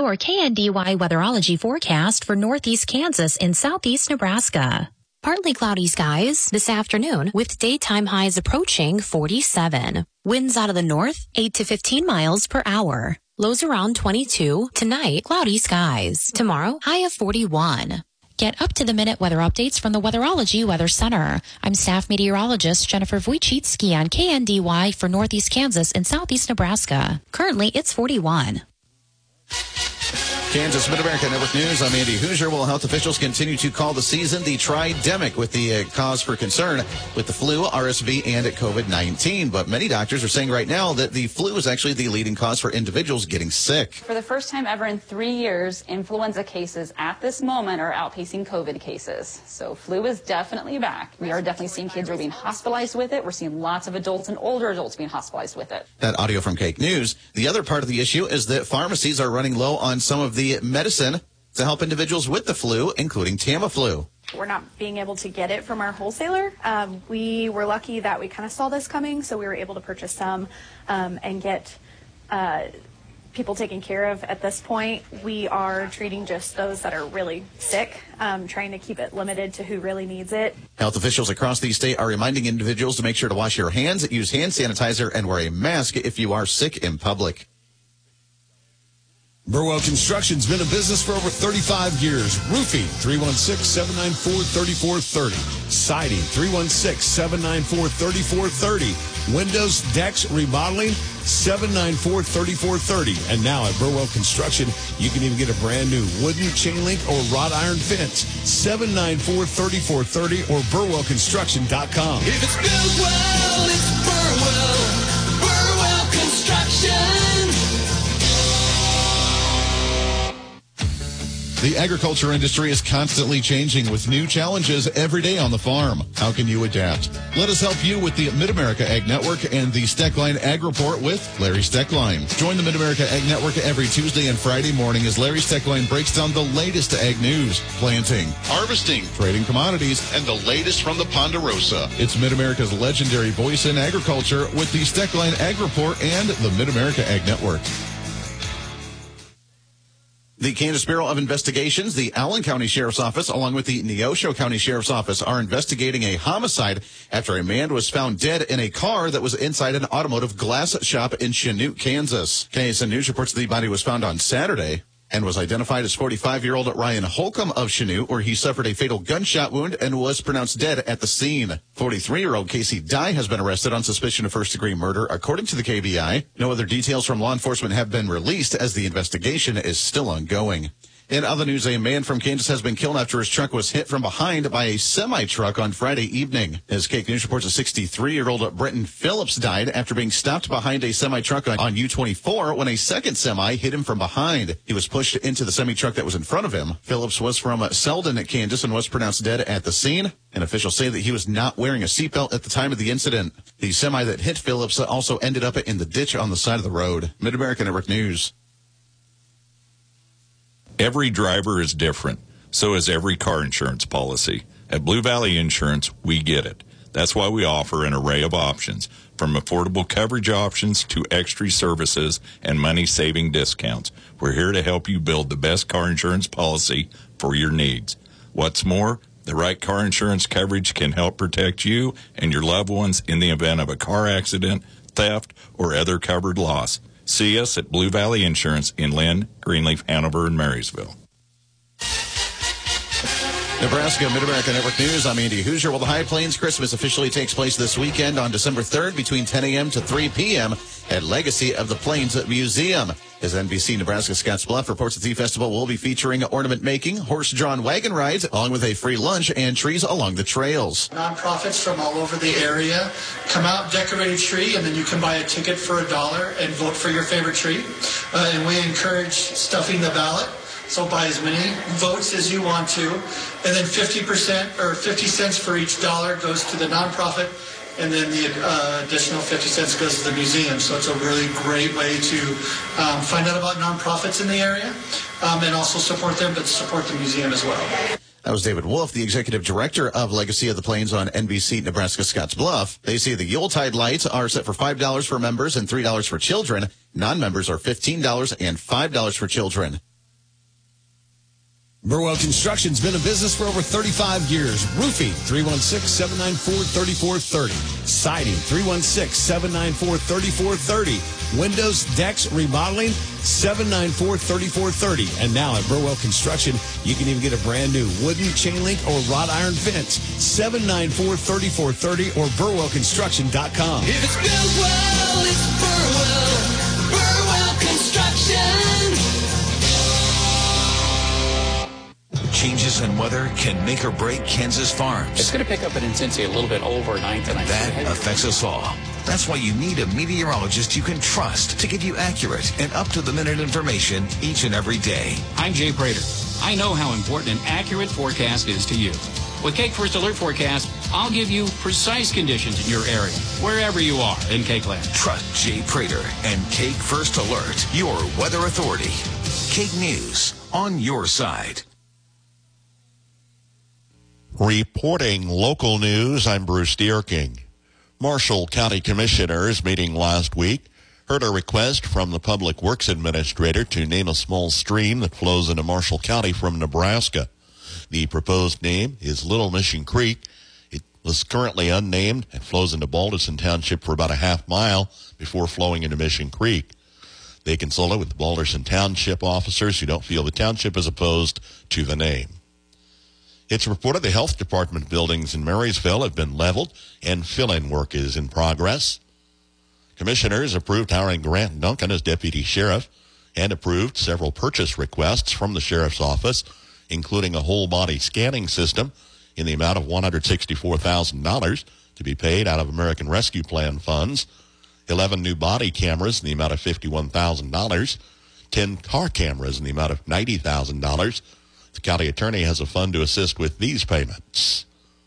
Or KNDY weatherology forecast for northeast Kansas and southeast Nebraska. Partly cloudy skies this afternoon with daytime highs approaching 47. Winds out of the north, 8 to 15 miles per hour. Lows around 22. Tonight, cloudy skies. Tomorrow, high of 41. Get up-to-the-minute weather updates from the Weatherology Weather Center. I'm staff meteorologist Jennifer Wojcicki on KNDY for northeast Kansas and southeast Nebraska. Currently, it's 41. Kansas Mid-America Network News. I'm Andy Hoosier. Well, health officials continue to call the season the tridemic with the cause for concern with the flu, RSV, and COVID-19. But many doctors are saying right now that the flu is actually the leading cause for individuals getting sick. For the first time ever in 3 years, influenza cases at this moment are outpacing COVID cases. So flu is definitely back. We are definitely seeing kids who are being hospitalized with it. We're seeing lots of adults and older adults being hospitalized with it. That audio from Cake News. The other part of the issue is that pharmacies are running low on some of the medicine to help individuals with the flu, including Tamiflu. We're not being able to get it from our wholesaler. We were lucky that we kind of saw this coming, so we were able to purchase some and get people taken care of. At this point, we are treating just those that are really sick, trying to keep it limited to who really needs it. Health officials across the state are reminding individuals to make sure to wash your hands, use hand sanitizer, and wear a mask if you are sick in public. Burwell Construction's been in business for over 35 years. Roofing, 316-794-3430. Siding, 316-794-3430. Windows, decks, remodeling, 794-3430. And now at Burwell Construction, you can even get a brand new wooden chain link or wrought iron fence. 794-3430 or burwellconstruction.com. If it's Burwell, it's Burwell. Burwell Construction. The agriculture industry is constantly changing with new challenges every day on the farm. How can you adapt? Let us help you with the Mid-America Ag Network and the Steckline Ag Report with Larry Steckline. Join the Mid-America Ag Network every Tuesday and Friday morning as Larry Steckline breaks down the latest ag news, planting, harvesting, trading commodities, and the latest from the Ponderosa. It's Mid-America's legendary voice in agriculture with the Steckline Ag Report and the Mid-America Ag Network. The Kansas Bureau of Investigations, the Allen County Sheriff's Office, along with the Neosho County Sheriff's Office, are investigating a homicide after a man was found dead in a car that was inside an automotive glass shop in Chanute, Kansas. KSN News reports the body was found on Saturday and was identified as 45-year-old Ryan Holcomb of Chanute, where he suffered a fatal gunshot wound and was pronounced dead at the scene. 43-year-old Casey Dye has been arrested on suspicion of first-degree murder, according to the KBI. No other details from law enforcement have been released as the investigation is still ongoing. In other news, a man from Kansas has been killed after his truck was hit from behind by a semi-truck on Friday evening. As Cake News reports, a 63-year-old Brenton Phillips died after being stopped behind a semi-truck on U-24 when a second semi hit him from behind. He was pushed into the semi-truck that was in front of him. Phillips was from Selden, Kansas, and was pronounced dead at the scene. And officials say that he was not wearing a seatbelt at the time of the incident. The semi that hit Phillips also ended up in the ditch on the side of the road. Mid-America Network News. Every driver is different. So is every car insurance policy. At Blue Valley Insurance, we get it. That's why we offer an array of options, from affordable coverage options to extra services and money-saving discounts. We're here to help you build the best car insurance policy for your needs. What's more, the right car insurance coverage can help protect you and your loved ones in the event of a car accident, theft, or other covered loss. See us at Blue Valley Insurance in Lynn, Greenleaf, Hanover, and Marysville. Nebraska Mid-America Network News. I'm Andy Hoosier. Well, the High Plains Christmas officially takes place this weekend on December 3rd between 10 a.m. to 3 p.m. at Legacy of the Plains Museum. As NBC Nebraska Scottsbluff reports, the festival will be featuring ornament making, horse-drawn wagon rides, along with a free lunch and trees along the trails. Nonprofits from all over the area come out, decorate a tree, and then you can buy a ticket for $1 and vote for your favorite tree. And we encourage stuffing the ballot. So buy as many votes as you want to. And then 50% or 50 cents for each dollar goes to the nonprofit. And then the additional 50 cents goes to the museum. So it's a really great way to find out about nonprofits in the area and also support them, but support the museum as well. That was David Wolf, the executive director of Legacy of the Plains on NBC Nebraska Scottsbluff. They say the Yuletide lights are set for $5 for members and $3 for children. Non-members are $15 and $5 for children. Burwell Construction's been in business for over 35 years. Roofing, 316-794-3430. Siding, 316-794-3430. Windows, decks, remodeling, 794-3430. And now at Burwell Construction, you can even get a brand new wooden chain link or wrought iron fence. 794-3430 or burwellconstruction.com. If it's built well, it's Burwell. Burwell Construction. Changes in weather can make or break Kansas farms. It's going to pick up in intensity a little bit overnight tonight. That affects us all. That's why you need a meteorologist you can trust to give you accurate and up-to-the-minute information each and every day. I'm Jay Prater. I know how important an accurate forecast is to you. With Cake First Alert Forecast, I'll give you precise conditions in your area, wherever you are in Cake Land. Trust Jay Prater and Cake First Alert, your weather authority. Cake News, on your side. Reporting local news, I'm Bruce Dierking. Marshall County Commissioners meeting last week heard a request from the Public Works Administrator to name a small stream that flows into Marshall County from Nebraska. The proposed name is Little Mission Creek. It was currently unnamed and flows into Balderson Township for about a half mile before flowing into Mission Creek. They consulted with the Balderson Township officers who don't feel the township is opposed to the name. It's reported the health department buildings in Marysville have been leveled and fill-in work is in progress. Commissioners approved hiring Grant Duncan as deputy sheriff and approved several purchase requests from the sheriff's office, including a whole-body scanning system in the amount of $164,000 to be paid out of American Rescue Plan funds, 11 new body cameras in the amount of $51,000, 10 car cameras in the amount of $90,000. The county attorney has a fund to assist with these payments.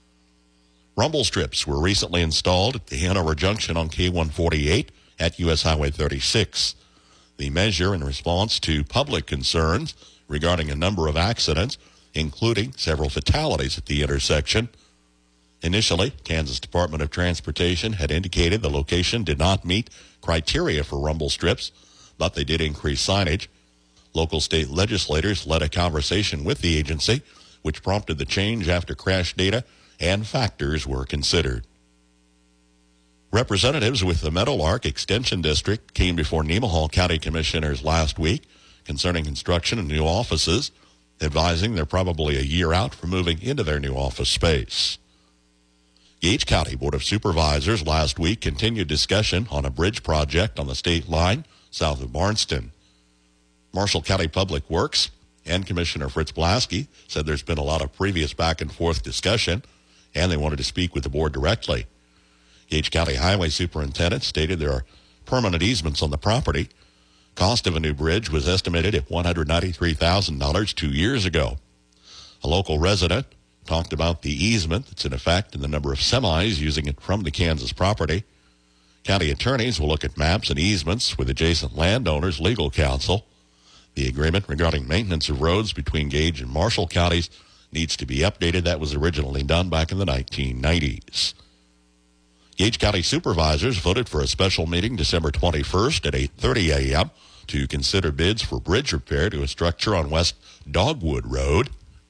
Rumble strips were recently installed at the Hanover Junction on K148 at U.S. Highway 36. The measure in response to public concerns regarding a number of accidents, including several fatalities at the intersection. Initially, Kansas Department of Transportation had indicated the location did not meet criteria for rumble strips, but they did increase signage. Local state legislators led a conversation with the agency, which prompted the change after crash data and factors were considered. Representatives with the Meadowlark Extension District came before Nemaha County Commissioners last week concerning construction of new offices, advising they're probably a year out from moving into their new office space. Gage County Board of Supervisors last week continued discussion on a bridge project on the state line south of Barnston. Marshall County Public Works and Commissioner Fritz Blasky said there's been a lot of previous back-and-forth discussion, and they wanted to speak with the board directly. Gage County Highway Superintendent stated there are permanent easements on the property. Cost of a new bridge was estimated at $193,000 2 years ago. A local resident talked about the easement that's in effect and the number of semis using it from the Kansas property. County attorneys will look at maps and easements with adjacent landowners' legal counsel. The agreement regarding maintenance of roads between Gage and Marshall counties needs to be updated. That was originally done back in the 1990s. Gage County Supervisors voted for a special meeting December 21st at 8:30 a.m. to consider bids for bridge repair to a structure on West Dogwood Road.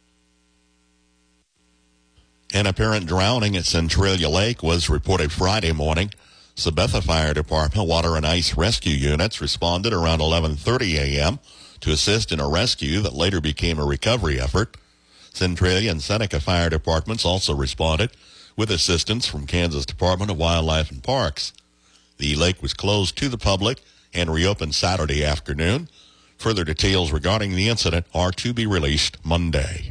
An apparent drowning at Centralia Lake was reported Friday morning. Sabetha Fire Department water and ice rescue units responded around 11:30 a.m. to assist in a rescue that later became a recovery effort. Centralia and Seneca Fire Departments also responded with assistance from Kansas Department of Wildlife and Parks. The lake was closed to the public and reopened Saturday afternoon. Further details regarding the incident are to be released Monday.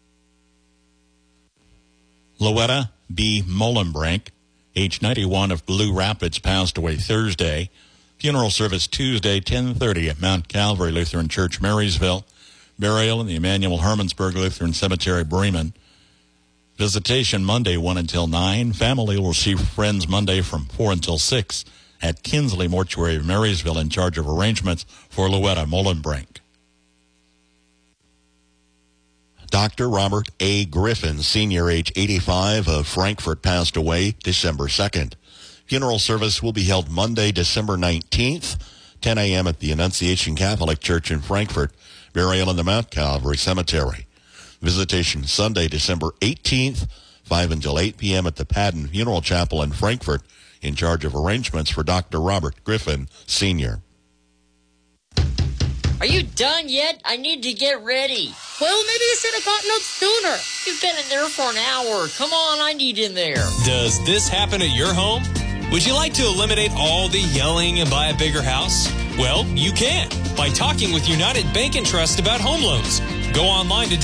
Louetta B. Molenbrink, age 91, of Blue Rapids, passed away Thursday. Funeral service Tuesday, 10:30 at Mount Calvary Lutheran Church, Marysville. Burial in the Emanuel Hermannsburg Lutheran Cemetery, Bremen. Visitation Monday, 1 until 9. Family will receive friends Monday from 4 until 6 at Kinsley Mortuary of Marysville, in charge of arrangements for Louetta Molenbrink. Dr. Robert A. Griffin, senior, age 85, of Frankfort, passed away December 2nd. Funeral service will be held Monday, December 19th, 10 a.m. at the Annunciation Catholic Church in Frankfort. Burial in the Mount Calvary Cemetery. Visitation Sunday, December 18th, 5 until 8 p.m. at the Padden Funeral Chapel in Frankfort. In charge of arrangements for Dr. Robert Griffin, Sr. Are you done yet? I need to get ready. Well, maybe you should have gotten up sooner. You've been in there for an hour. Come on, I need in there. Does this happen at your home? Would you like to eliminate all the yelling and buy a bigger house? Well, you can by talking with United Bank and Trust about home loans. Go online to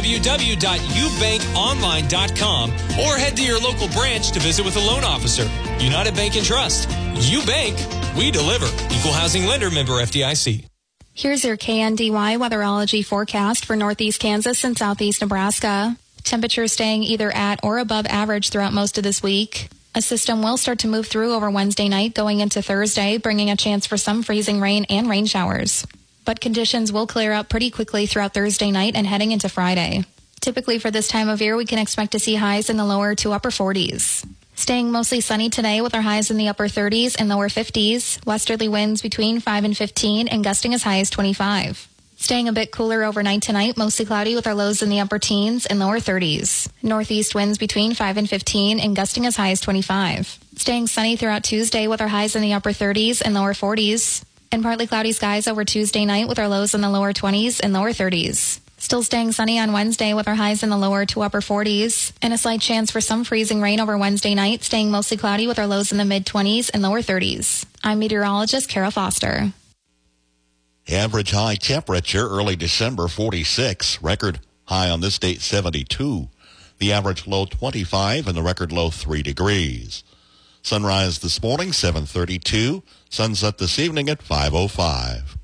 www.ubankonline.com or head to your local branch to visit with a loan officer. United Bank and Trust. You bank, we deliver. Equal housing lender, member FDIC. Here's your KNDY weatherology forecast for northeast Kansas and southeast Nebraska. Temperatures staying either at or above average throughout most of this week. A system will start to move through over Wednesday night going into Thursday, bringing a chance for some freezing rain and rain showers. But conditions will clear up pretty quickly throughout Thursday night and heading into Friday. Typically for this time of year, we can expect to see highs in the lower to upper 40s. Staying mostly sunny today with our highs in the upper 30s and lower 50s. Westerly winds between 5 and 15 and gusting as high as 25. Staying a bit cooler overnight tonight, mostly cloudy with our lows in the upper teens and lower 30s. Northeast winds between 5 and 15 and gusting as high as 25. Staying sunny throughout Tuesday with our highs in the upper 30s and lower 40s. And partly cloudy skies over Tuesday night with our lows in the lower 20s and lower 30s. Still staying sunny on Wednesday with our highs in the lower to upper 40s. And a slight chance for some freezing rain over Wednesday night, staying mostly cloudy with our lows in the mid-20s and lower 30s. I'm meteorologist Kara Foster. Average high temperature early December 46. Record high on this date 72. The average low 25 and the record low 3 degrees. Sunrise this morning 7:32. Sunset this evening at 5:05.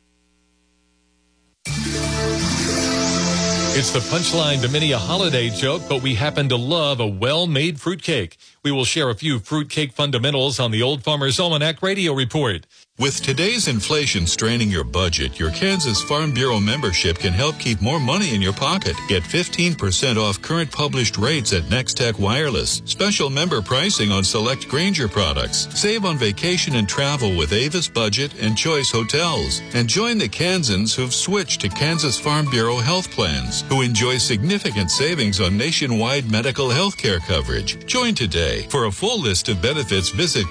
It's the Punchline Dominia holiday joke, but we happen to love a well-made fruitcake. We will share a few fruitcake fundamentals on the Old Farmer's Almanac Radio Report. With today's inflation straining your budget, your Kansas Farm Bureau membership can help keep more money in your pocket. Get 15% off current published rates at Nextech Wireless. Special member pricing on select Grainger products. Save on vacation and travel with Avis Budget and Choice Hotels. And join the Kansans who've switched to Kansas Farm Bureau health plans, who enjoy significant savings on nationwide medical health care coverage. Join today. For a full list of benefits, visit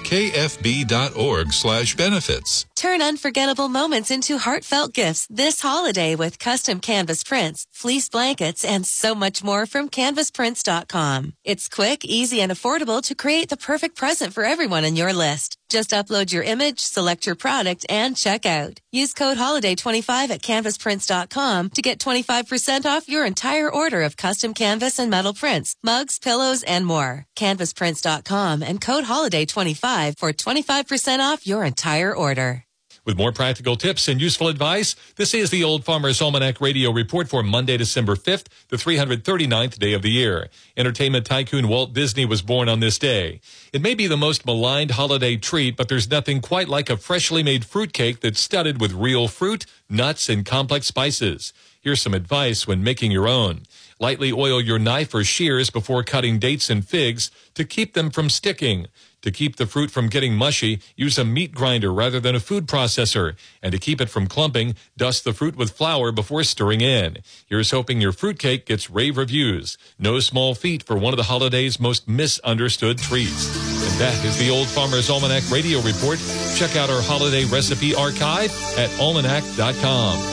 kfb.org/benefits. Turn unforgettable moments into heartfelt gifts this holiday with custom canvas prints, fleece blankets, and so much more from canvasprints.com. It's quick, easy, and affordable to create the perfect present for everyone in your list. Just upload your image, select your product, and check out. Use code HOLIDAY25 at canvasprints.com to get 25% off your entire order of custom canvas and metal prints, mugs, pillows, and more. Canvasprints.com and code HOLIDAY25 for 25% off your entire order. With more practical tips and useful advice, this is the Old Farmer's Almanac Radio Report for Monday, December 5th, the 339th day of the year. Entertainment tycoon Walt Disney was born on this day. It may be the most maligned holiday treat, but there's nothing quite like a freshly made fruitcake that's studded with real fruit, nuts, and complex spices. Here's some advice when making your own. Lightly oil your knife or shears before cutting dates and figs to keep them from sticking. To keep the fruit from getting mushy, use a meat grinder rather than a food processor. And to keep it from clumping, dust the fruit with flour before stirring in. Here's hoping your fruitcake gets rave reviews. No small feat for one of the holiday's most misunderstood treats. And that is the Old Farmer's Almanac Radio Report. Check out our holiday recipe archive at almanac.com.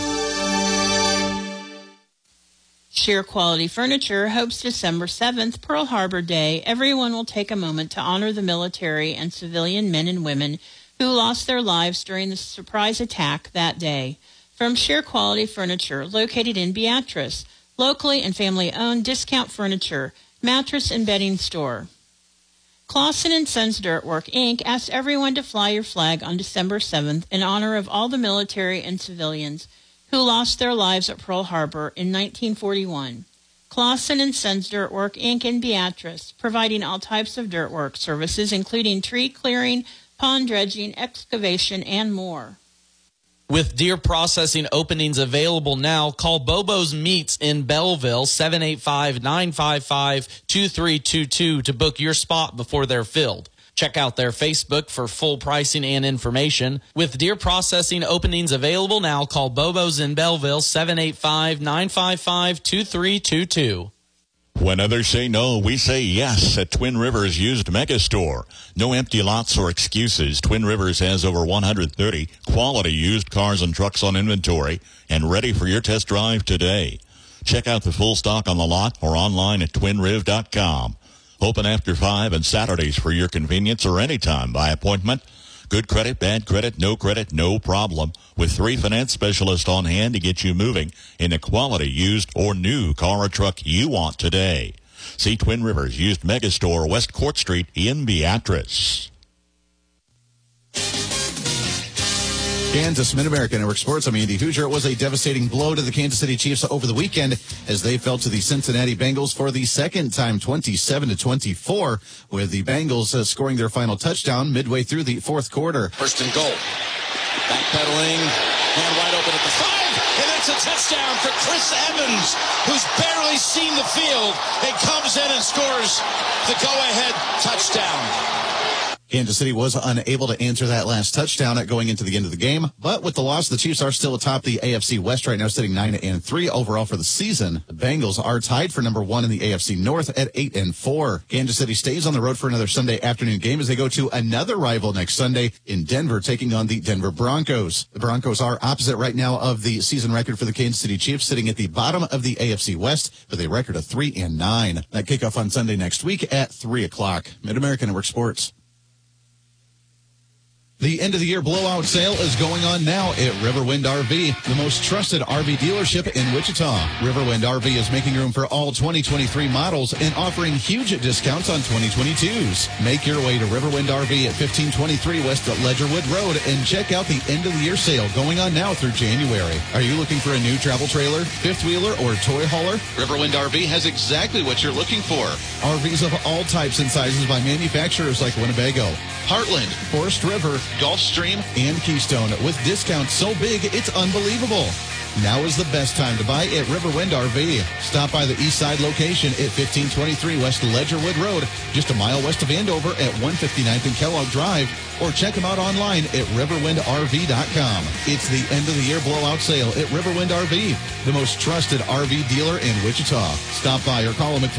Sheer Quality Furniture hopes December 7th, Pearl Harbor Day, everyone will take a moment to honor the military and civilian men and women who lost their lives during the surprise attack that day. From Sheer Quality Furniture, located in Beatrice, locally and family-owned discount furniture, mattress and bedding store. Clausen & Sons Dirtwork, Inc. asks everyone to fly your flag on December 7th in honor of all the military and civilians who lost their lives at Pearl Harbor in 1941. Clausen & Sons Dirtwork, Inc. in Beatrice, providing all types of dirtwork services, including tree clearing, pond dredging, excavation, and more. With deer processing openings available now, call Bobo's Meats in Belleville, 785-955-2322 to book your spot before they're filled. Check out their Facebook for full pricing and information. With deer processing openings available now, call Bobo's in Belleville, 785-955-2322. When others say no, we say yes at Twin Rivers Used Megastore. No empty lots or excuses. Twin Rivers has over 130 quality used cars and trucks on inventory and ready for your test drive today. Check out the full stock on the lot or online at twinriv.com. Open after 5 and Saturdays for your convenience or anytime by appointment. Good credit, bad credit, no problem. With 3 finance specialists on hand to get you moving in a quality used or new car or truck you want today. See Twin Rivers Used Megastore, West Court Street in Beatrice. Kansas Mid-America Network Sports. I'm Andy Hoosier. It was a devastating blow to the Kansas City Chiefs over the weekend as they fell to the Cincinnati Bengals for the second time, 27-24, with the Bengals scoring their final touchdown midway through the fourth quarter. First and goal. Backpedaling, man wide open at the 5, and it's a touchdown for Chris Evans, who's barely seen the field, and comes in and scores the go-ahead touchdown. Kansas City was unable to answer that last touchdown going into the end of the game. But with the loss, the Chiefs are still atop the AFC West right now, sitting 9-3 overall for the season. The Bengals are tied for number 1 in the AFC North at 8-4. Kansas City stays on the road for another Sunday afternoon game as they go to another rival next Sunday in Denver, taking on the Denver Broncos. The Broncos are opposite right now of the season record for the Kansas City Chiefs, sitting at the bottom of the AFC West with a record of 3-9. That kickoff on Sunday next week at 3 o'clock. Mid-America Network Sports. The end-of-the-year blowout sale is going on now at Riverwind RV, the most trusted RV dealership in Wichita. Riverwind RV is making room for all 2023 models and offering huge discounts on 2022s. Make your way to Riverwind RV at 1523 West Ledgerwood Road and check out the end-of-the-year sale going on now through January. Are you looking for a new travel trailer, fifth wheeler, or toy hauler? Riverwind RV has exactly what you're looking for. RVs of all types and sizes by manufacturers like Winnebago, Heartland, Forest River, Gulfstream, and Keystone, with discounts so big it's unbelievable. Now is the best time to buy at Riverwind RV. Stop by the east side location at 1523 West Ledgerwood Road, just a mile west of Andover at 159th and Kellogg Drive, or check them out online at riverwindrv.com. It's the end-of-the-year blowout sale at Riverwind RV, the most trusted RV dealer in Wichita. Stop by or call them at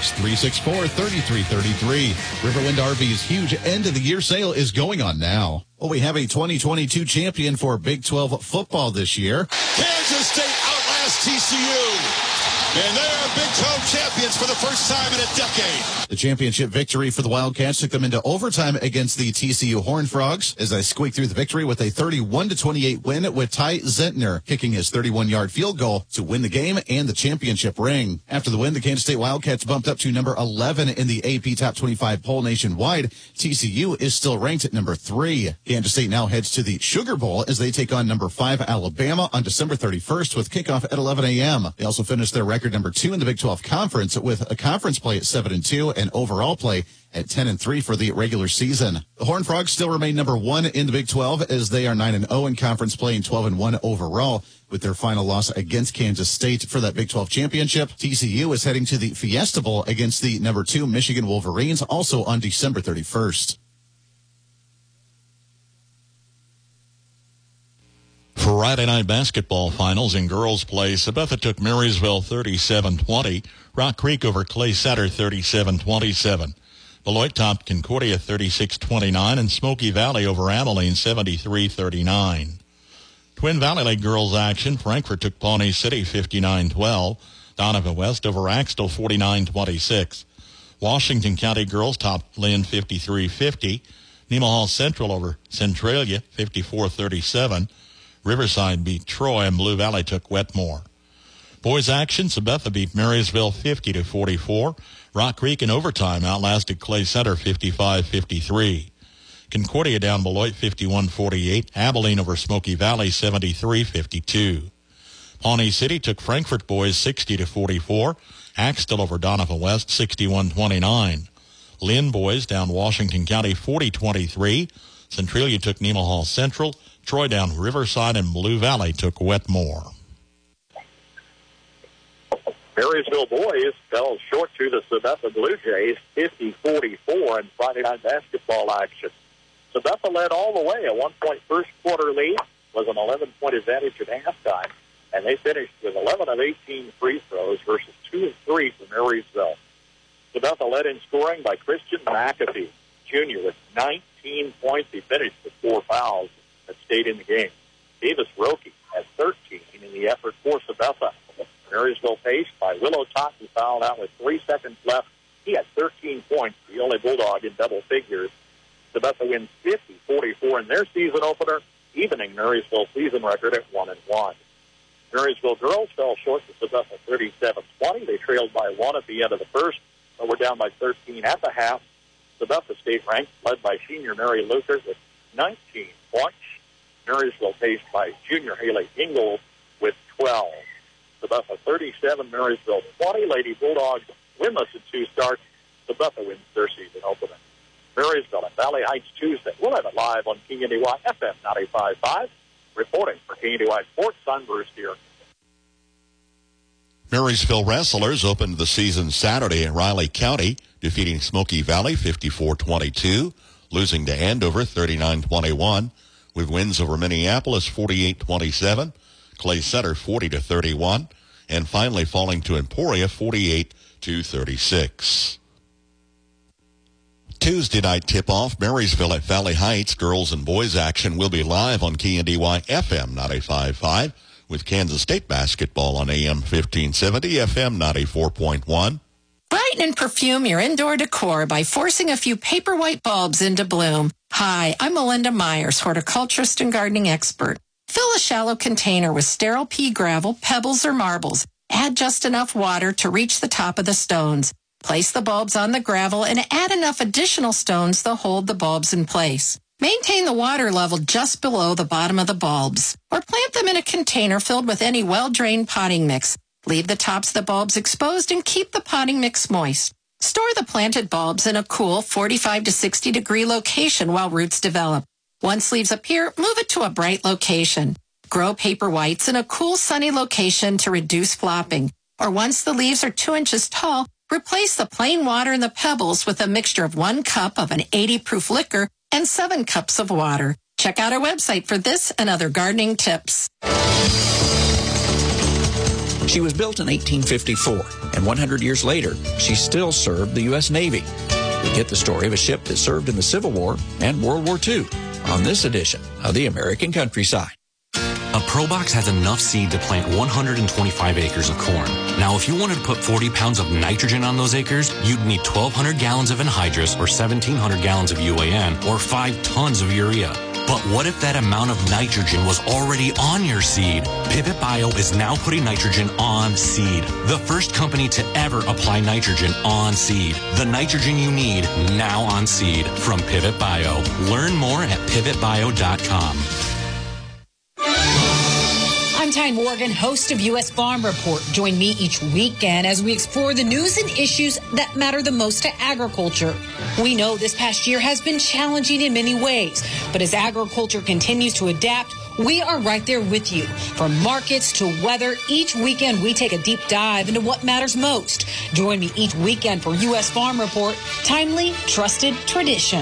316-364-3333. Riverwind RV's huge end-of-the-year sale is going on now. Well, we have a 2022 champion for Big 12 football this year. Kansas State outlasts TCU. And they are Big 12 champions for the first time in a decade. The championship victory for the Wildcats took them into overtime against the TCU Horned Frogs as they squeaked through the victory with a 31-28 win, with Ty Zentner kicking his 31-yard field goal to win the game and the championship ring. After the win, the Kansas State Wildcats bumped up to number 11 in the AP Top 25 poll nationwide. TCU is still ranked at number 3. Kansas State now heads to the Sugar Bowl as they take on number 5 Alabama on December 31st with kickoff at 11 a.m. They also finished their record number 2 in the Big 12 Conference with a conference play at 7-2 and overall play at 10-3 for the regular season. The Horned Frogs still remain number 1 in the Big 12 as they are 9-0 in conference play and 12-1 overall with their final loss against Kansas State for that Big 12 championship. TCU is heading to the Fiesta Bowl against the number 2 Michigan Wolverines also on December 31st. Friday night basketball finals in girls play. Sabetha took Marysville 37-20. Rock Creek over Clay Sutter 37-27. Beloit topped Concordia 36-29, and Smoky Valley over Abilene 73-39. Twin Valley League girls action. Frankfort took Pawnee City 59-12. Donovan West over Axtell 49-26. Washington County girls topped Lynn 53-50. Nemaha Central over Centralia 54-37. Riverside beat Troy, and Blue Valley took Wetmore. Boys action, Sabetha beat Marysville 50-44. Rock Creek in overtime outlasted Clay Center 55-53. Concordia down Beloit 51-48. Abilene over Smoky Valley 73-52. Pawnee City took Frankfort boys 60-44. Axtell over Donovan West 61-29. Lynn boys down Washington County 40-23. Centralia took Nemaha Central. Troy down Riverside, and Blue Valley took Wetmore. Marysville boys fell short to the Sabetha Blue Jays 50-44 in Friday night basketball action. Sabetha led all the way. A 1-point first quarter lead was an 11-point advantage at halftime, and they finished with 11 of 18 free throws versus 2 of 3 for Marysville. Sabetha led in scoring by Christian McAfee, Jr., with 19 points. He finished with 4 fouls that stayed in the game. Davis Roque had 13 in the effort for Sabetha. Marysville paced by Willow Tot, who fouled out with 3 seconds left. He had 13 points, the only Bulldog in double figures. Sabetha wins 50-44 in their season opener, evening Marysville's season record at 1-1. Marysville girls fell short to Sabetha 37-20. They trailed by 1 at the end of the first, but were down by 13 at the half. Sabetha stayed ranked, led by senior Mary Luther with 19 points. Marysville paced by junior Haley Ingalls with 12. Sabetha 37, Marysville 20. Lady Bulldogs winless in 2 starts. Sabetha wins their season opener. Marysville and Valley Heights Tuesday. We'll have it live on KNDY FM 95.5. Reporting for KNDY Sports, I'm Bruce Deere. Marysville wrestlers opened the season Saturday in Riley County, defeating Smoky Valley 54-22, losing to Andover 39-21, with wins over Minneapolis 48-27, Clay Center 40-31, and finally falling to Emporia 48-36. Tuesday night tip-off, Marysville at Valley Heights. Girls and boys action will be live on KNDY FM 95.5 with Kansas State basketball on AM 1570, FM 94.1. Brighten and perfume your indoor decor by forcing a few paper white bulbs into bloom. Hi, I'm Melinda Myers, horticulturist and gardening expert. Fill a shallow container with sterile pea gravel, pebbles, or marbles. Add just enough water to reach the top of the stones. Place the bulbs on the gravel and add enough additional stones to hold the bulbs in place. Maintain the water level just below the bottom of the bulbs, or plant them in a container filled with any well-drained potting mix. Leave the tops of the bulbs exposed and keep the potting mix moist. Store the planted bulbs in a cool 45 to 60 degree location while roots develop. Once leaves appear, move it to a bright location. Grow paper whites in a cool, sunny location to reduce flopping. Or once the leaves are 2 inches tall, replace the plain water in the pebbles with a mixture of 1 cup of an 80-proof liquor and 7 cups of water. Check out our website for this and other gardening tips. She was built in 1854, and 100 years later, she still served the U.S. Navy. We get the story of a ship that served in the Civil War and World War II on this edition of the American Countryside. A ProBox has enough seed to plant 125 acres of corn. Now, if you wanted to put 40 pounds of nitrogen on those acres, you'd need 1,200 gallons of anhydrous, or 1,700 gallons of UAN, or 5 tons of urea. But what if that amount of nitrogen was already on your seed? Pivot Bio is now putting nitrogen on seed. The first company to ever apply nitrogen on seed. The nitrogen you need now on seed from Pivot Bio. Learn more at pivotbio.com. I'm Ty Morgan, host of U.S. Farm Report. Join me each weekend as we explore the news and issues that matter the most to agriculture. We know this past year has been challenging in many ways, but as agriculture continues to adapt, we are right there with you. From markets to weather, each weekend we take a deep dive into what matters most. Join me each weekend for U.S. Farm Report, timely, trusted tradition.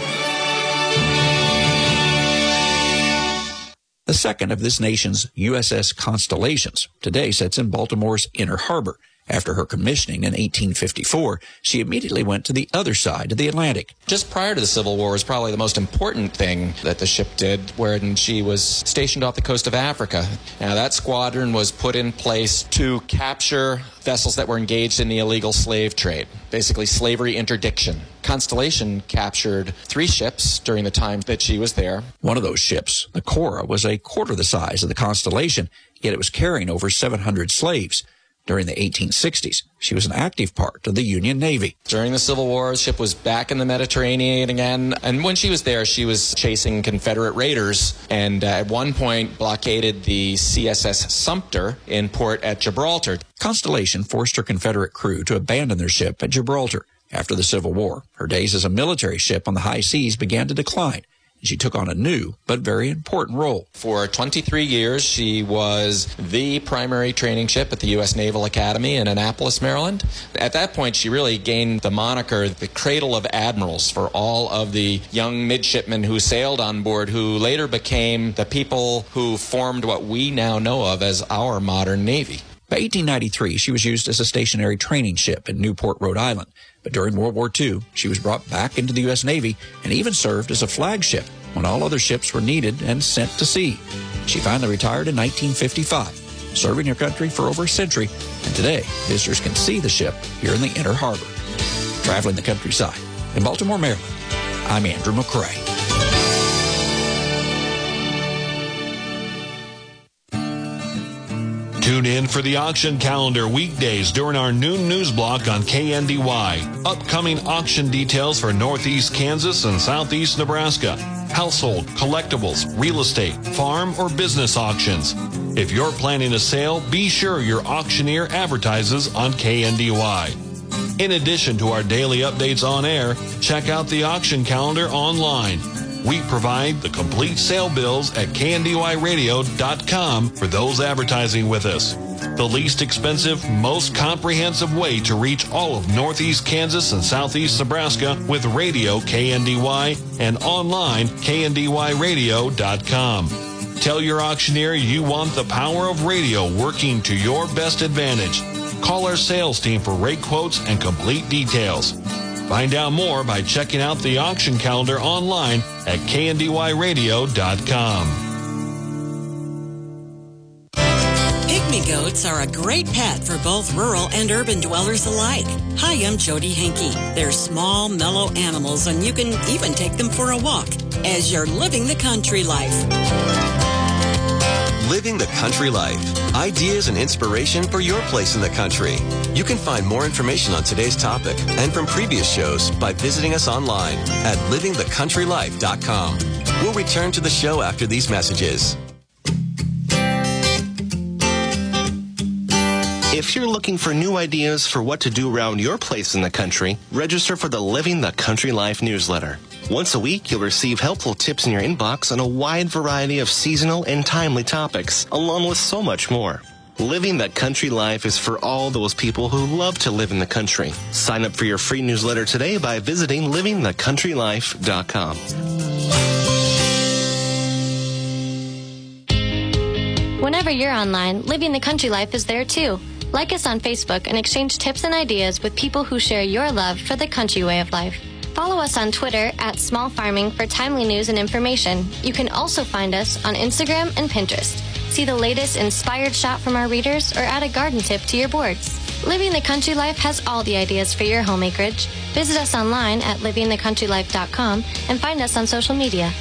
The second of this nation's USS Constellations today sits in Baltimore's Inner Harbor. After her commissioning in 1854, she immediately went to the other side of the Atlantic. Just prior to the Civil War is probably the most important thing that the ship did, wherein she was stationed off the coast of Africa. Now, that squadron was put in place to capture vessels that were engaged in the illegal slave trade, basically slavery interdiction. Constellation captured 3 ships during the time that she was there. One of those ships, the Cora, was a quarter the size of the Constellation, yet it was carrying over 700 slaves. During the 1860s, she was an active part of the Union Navy. During the Civil War, the ship was back in the Mediterranean again. And when she was there, she was chasing Confederate raiders and at one point blockaded the CSS Sumter in port at Gibraltar. Constellation forced her Confederate crew to abandon their ship at Gibraltar. After the Civil War, her days as a military ship on the high seas began to decline. She took on a new but very important role. For 23 years, she was the primary training ship at the U.S. Naval Academy in Annapolis, Maryland. At that point, she really gained the moniker the Cradle of Admirals for all of the young midshipmen who sailed on board, who later became the people who formed what we now know of as our modern Navy. By 1893, she was used as a stationary training ship in Newport, Rhode Island. But during World War II, she was brought back into the U.S. Navy and even served as a flagship when all other ships were needed and sent to sea. She finally retired in 1955, serving her country for over a century, and today, visitors can see the ship here in the Inner Harbor. Traveling the countryside in Baltimore, Maryland, I'm Andrew McCrae. Tune in for the auction calendar weekdays during our noon news block on KNDY. Upcoming auction details for Northeast Kansas and Southeast Nebraska. Household, collectibles, real estate, farm, or business auctions. If you're planning a sale, be sure your auctioneer advertises on KNDY. In addition to our daily updates on air, check out the auction calendar online. We provide the complete sale bills at kndyradio.com for those advertising with us. The least expensive, most comprehensive way to reach all of Northeast Kansas and Southeast Nebraska with radio KNDY and online kndyradio.com. Tell your auctioneer you want the power of radio working to your best advantage. Call our sales team for rate quotes and complete details. Find out more by checking out the auction calendar online at kndyradio.com. Pygmy goats are a great pet for both rural and urban dwellers alike. Hi, I'm Jody Henke. They're small, mellow animals, and you can even take them for a walk as you're living the country life. Living the Country Life. Ideas and inspiration for your place in the country. You can find more information on today's topic and from previous shows by visiting us online at livingthecountrylife.com. We'll return to the show after these messages. If you're looking for new ideas for what to do around your place in the country, register for the Living the Country Life newsletter. Once a week, you'll receive helpful tips in your inbox on a wide variety of seasonal and timely topics, along with so much more. Living the Country Life is for all those people who love to live in the country. Sign up for your free newsletter today by visiting livingthecountrylife.com. Whenever you're online, Living the Country Life is there too. Like us on Facebook and exchange tips and ideas with people who share your love for the country way of life. Follow us on Twitter at Small Farming for timely news and information. You can also find us on Instagram and Pinterest. See the latest inspired shot from our readers or add a garden tip to your boards. Living the Country Life has all the ideas for your home acreage. Visit us online at livingthecountrylife.com and find us on social media.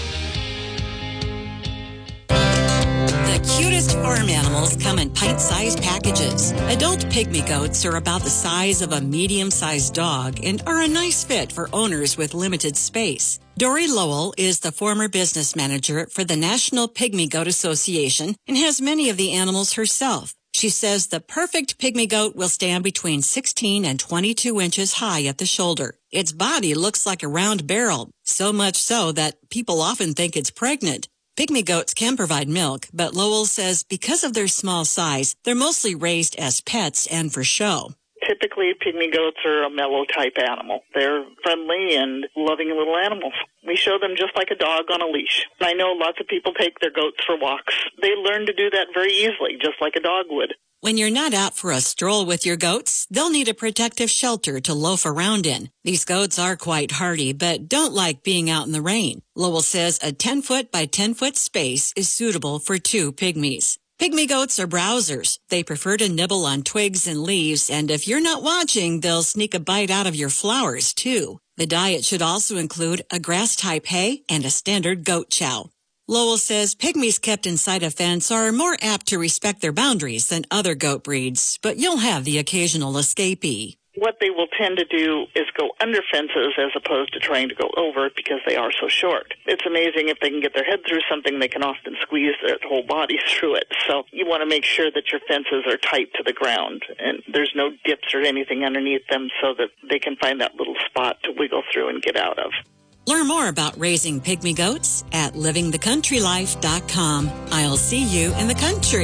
The cutest farm animals come in pint-sized packages. Adult pygmy goats are about the size of a medium-sized dog and are a nice fit for owners with limited space. Dory Lowell is the former business manager for the National Pygmy Goat Association and has many of the animals herself. She says the perfect pygmy goat will stand between 16 and 22 inches high at the shoulder. Its body looks like a round barrel, so much so that people often think it's pregnant. Pygmy goats can provide milk, but Lowell says because of their small size, they're mostly raised as pets and for show. Typically, pygmy goats are a mellow type animal. They're friendly and loving little animals. We show them just like a dog on a leash. I know lots of people take their goats for walks. They learn to do that very easily, just like a dog would. When you're not out for a stroll with your goats, they'll need a protective shelter to loaf around in. These goats are quite hardy, but don't like being out in the rain. Lowell says a 10-foot by 10-foot space is suitable for 2 pygmies. Pygmy goats are browsers. They prefer to nibble on twigs and leaves, and if you're not watching, they'll sneak a bite out of your flowers, too. The diet should also include a grass-type hay and a standard goat chow. Lowell says pygmies kept inside a fence are more apt to respect their boundaries than other goat breeds, but you'll have the occasional escapee. What they will tend to do is go under fences as opposed to trying to go over it because they are so short. It's amazing if they can get their head through something, they can often squeeze their whole body through it. So you want to make sure that your fences are tight to the ground and there's no dips or anything underneath them so that they can find that little spot to wiggle through and get out of. Learn more about raising pygmy goats at livingthecountrylife.com. I'll see you in the country.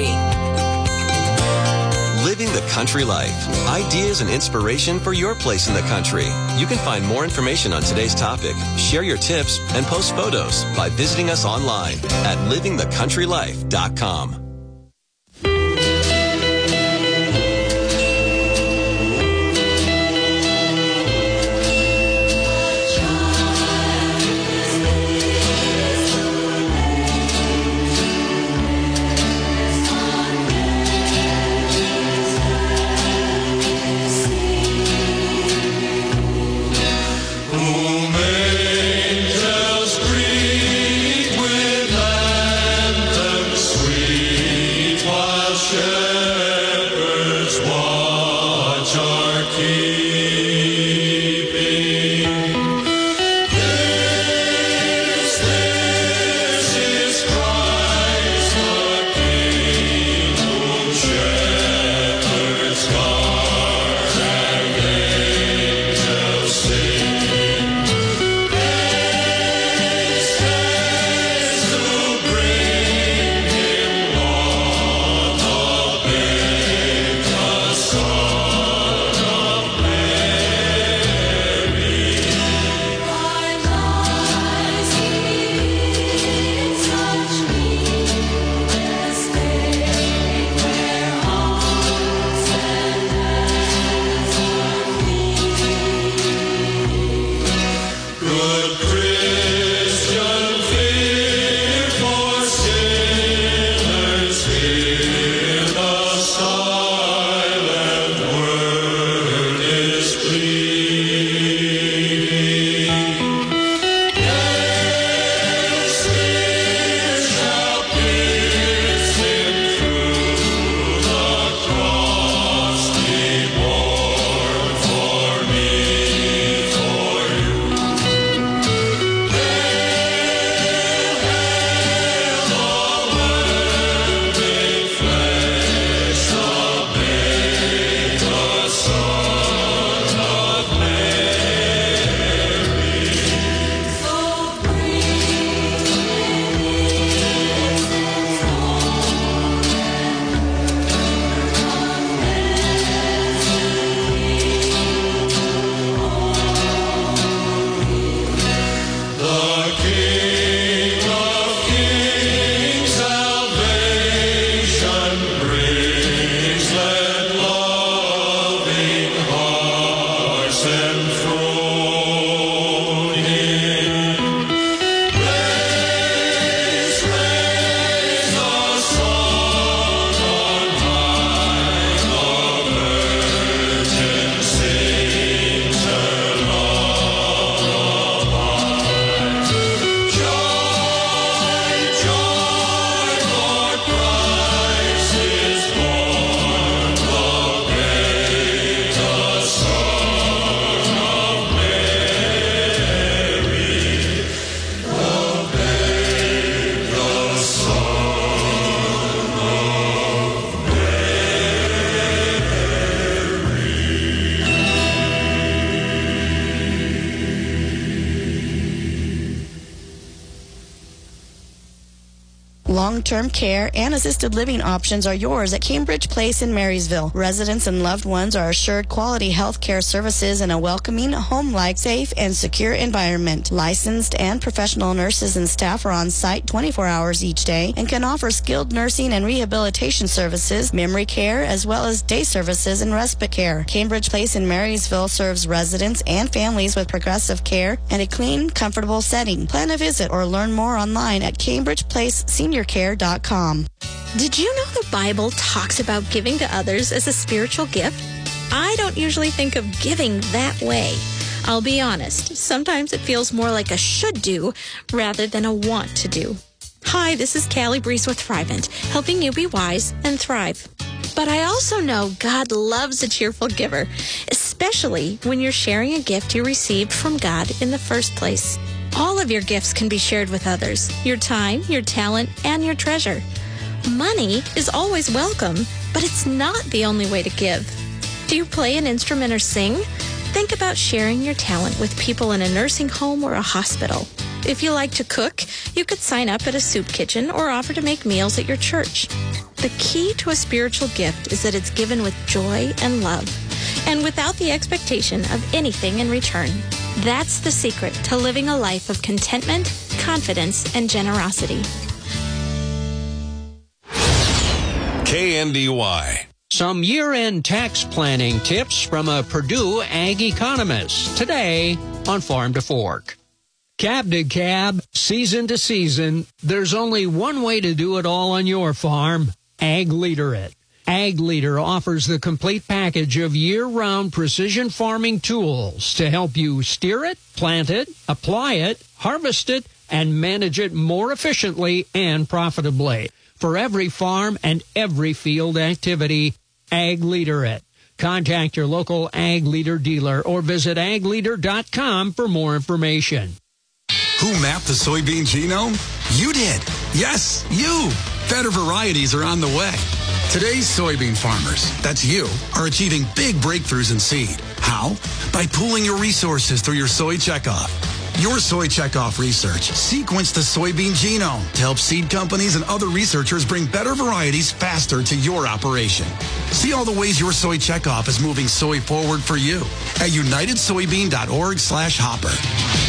Living the Country Life. Ideas and inspiration for your place in the country. You can find more information on today's topic, share your tips, and post photos by visiting us online at livingthecountrylife.com. Long-term care and assisted living options are yours at Cambridge Place in Marysville. Residents and loved ones are assured quality health care services in a welcoming, home-like, safe, and secure environment. Licensed and professional nurses and staff are on site 24 hours each day and can offer skilled nursing and rehabilitation services, memory care, as well as day services and respite care. Cambridge Place in Marysville serves residents and families with progressive care and a clean, comfortable setting. Plan a visit or learn more online at CambridgePlaceSeniorCare.com. Did you know the Bible talks about giving to others as a spiritual gift? I don't usually think of giving that way. I'll be honest, sometimes it feels more like a should do rather than a want to do. Hi, this is Callie Breeze with Thrivent, helping you be wise and thrive. But I also know God loves a cheerful giver, especially when you're sharing a gift you received from God in the first place. All of your gifts can be shared with others, your time, your talent, and your treasure. Money is always welcome, but it's not the only way to give. Do you play an instrument or sing? Think about sharing your talent with people in a nursing home or a hospital. If you like to cook, you could sign up at a soup kitchen or offer to make meals at your church. The key to a spiritual gift is that it's given with joy and love, and without the expectation of anything in return. That's the secret to living a life of contentment, confidence, and generosity. KNDY. Some year-end tax planning tips from a Purdue ag economist today on Farm to Fork. Cab to cab, season to season, there's only one way to do it all on your farm. Ag Leader It. Ag Leader offers the complete package of year-round precision farming tools to help you steer it, plant it, apply it, harvest it, and manage it more efficiently and profitably. For every farm and every field activity, Ag Leader It. Contact your local Ag Leader dealer or visit agleader.com for more information. Who mapped the soybean genome? You did. Yes, you. Better varieties are on the way. Today's soybean farmers, that's you, are achieving big breakthroughs in seed. How? By pooling your resources through your Soy Checkoff. Your Soy Checkoff research sequenced the soybean genome to help seed companies and other researchers bring better varieties faster to your operation. See all the ways your Soy Checkoff is moving soy forward for you at unitedsoybean.org/hopper.